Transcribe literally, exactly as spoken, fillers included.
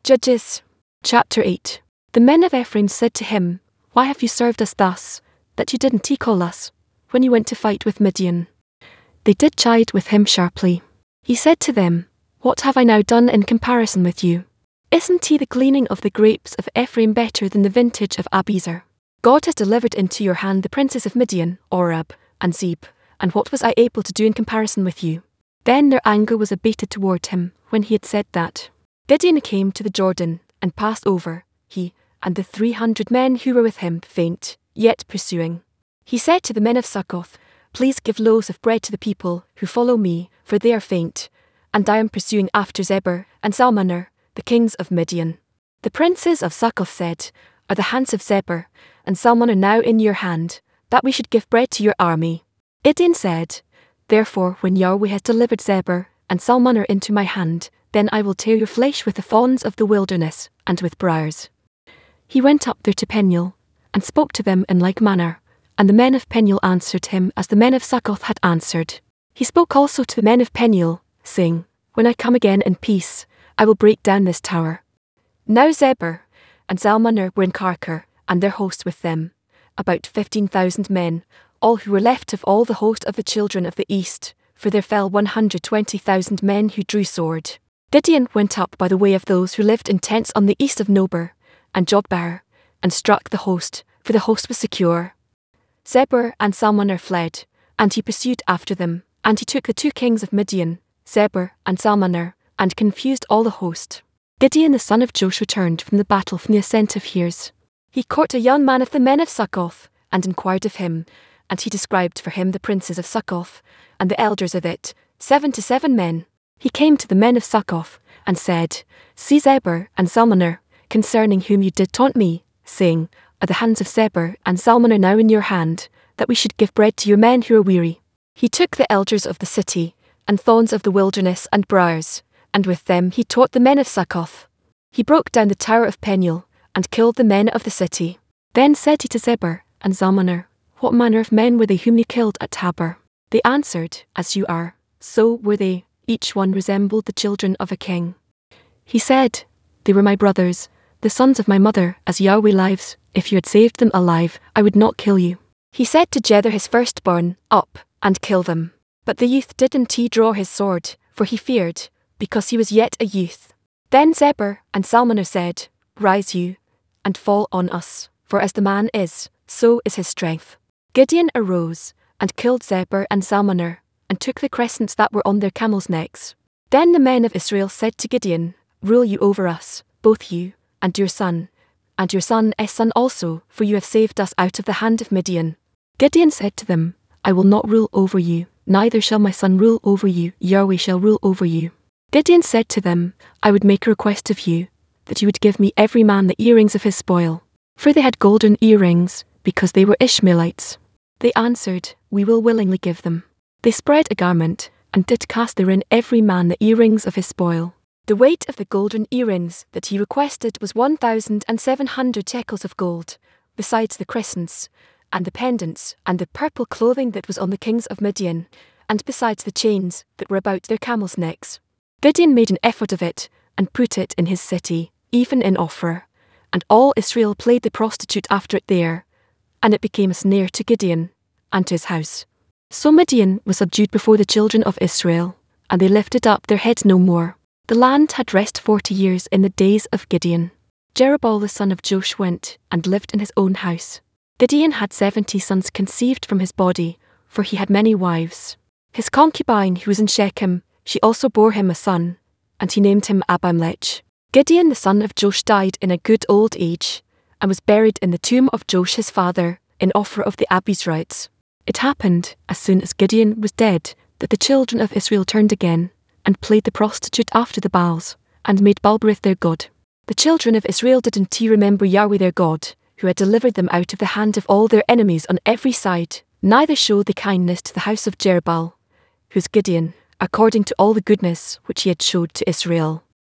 Judges chapter eight. The men of Ephraim said to him, Why have you served us thus, that you didn't call us, when you went to fight with Midian? They did chide with him sharply. He said to them, What have I now done in comparison with you? Isn't he the gleaning of the grapes of Ephraim better than the vintage of Abiezer? God has delivered into your hand the princes of Midian, Oreb, and Zeb, and what was I able to do in comparison with you? Then their anger was abated toward him, when he had said that. Gideon came to the Jordan, and passed over, he, and the three hundred men who were with him, faint, yet pursuing. He said to the men of Succoth, Please give loaves of bread to the people who follow me, for they are faint, and I am pursuing after Zebur and Zalmunna, the kings of Midian. The princes of Succoth said, Are the hands of Zebur and Zalmunna now in your hand, that we should give bread to your army? Gideon said, Therefore when Yahweh has delivered Zebur and Zalmunna into my hand, then I will tear your flesh with the thorns of the wilderness, and with briars. He went up there to Peniel, and spoke to them in like manner, and the men of Peniel answered him as the men of Succoth had answered. He spoke also to the men of Peniel, saying, When I come again in peace, I will break down this tower. Now Zebur and Zalmunna were in Karkor, and their host with them, about fifteen thousand men, all who were left of all the host of the children of the east, for there fell one hundred twenty thousand men who drew sword. Gideon went up by the way of those who lived in tents on the east of Nober, and Jogbear, and struck the host, for the host was secure. Zebur and Zalmunna fled, and he pursued after them, and he took the two kings of Midian, Zebur and Zalmunna, and confused all the host. Gideon the son of Joash returned from the battle from the ascent of Heres. He caught a young man of the men of Succoth, and inquired of him, and he described for him the princes of Succoth, and the elders of it, seven to seven men. He came to the men of Succoth, and said, See Zebur and Zalmunna, concerning whom you did taunt me, saying, Are the hands of Zebur and Zalmunna now in your hand, that we should give bread to your men who are weary? He took the elders of the city, and thorns of the wilderness and briars, and with them he taught the men of Succoth. He broke down the tower of Peniel, and killed the men of the city. Then said he to Zebur and Zalmunna, What manner of men were they whom you killed at Tabor? They answered, As you are, so were they. Each one resembled the children of a king. He said, They were my brothers, the sons of my mother, as Yahweh lives, if you had saved them alive, I would not kill you. He said to Jether his firstborn, Up, and kill them. But the youth didn't he draw his sword, for he feared, because he was yet a youth. Then Zebur and Zalmunna said, Rise you, and fall on us, for as the man is, so is his strength. Gideon arose, and killed Zebur and Zalmunna, and took the crescents that were on their camels' necks. Then the men of Israel said to Gideon, Rule you over us, both you, and your son, and your son's son also, for you have saved us out of the hand of Midian. Gideon said to them, I will not rule over you, neither shall my son rule over you, Yahweh shall rule over you. Gideon said to them, I would make a request of you, that you would give me every man the earrings of his spoil. For they had golden earrings, because they were Ishmaelites. They answered, We will willingly give them. They spread a garment, and did cast therein every man the earrings of his spoil. The weight of the golden earrings that he requested was one thousand and seven hundred shekels of gold, besides the crescents, and the pendants, and the purple clothing that was on the kings of Midian, and besides the chains that were about their camels' necks. Gideon made an ephod of it, and put it in his city, even in Ophrah, and all Israel played the prostitute after it there, and it became a snare to Gideon, and to his house. So Midian was subdued before the children of Israel, and they lifted up their heads no more. The land had rest forty years in the days of Gideon. Jerubbaal the son of Joash went, and lived in his own house. Gideon had seventy sons conceived from his body, for he had many wives. His concubine who was in Shechem, she also bore him a son, and he named him Abimelech. Gideon the son of Joash died in a good old age, and was buried in the tomb of Joash his father, in Ophrah of the Abiezrites. It happened, as soon as Gideon was dead, that the children of Israel turned again, and played the prostitute after the Baals, and made Baalberith their god. The children of Israel didn't remember Yahweh their God, who had delivered them out of the hand of all their enemies on every side, neither showed they kindness to the house of Jerubbaal, whose Gideon, according to all the goodness which he had showed to Israel.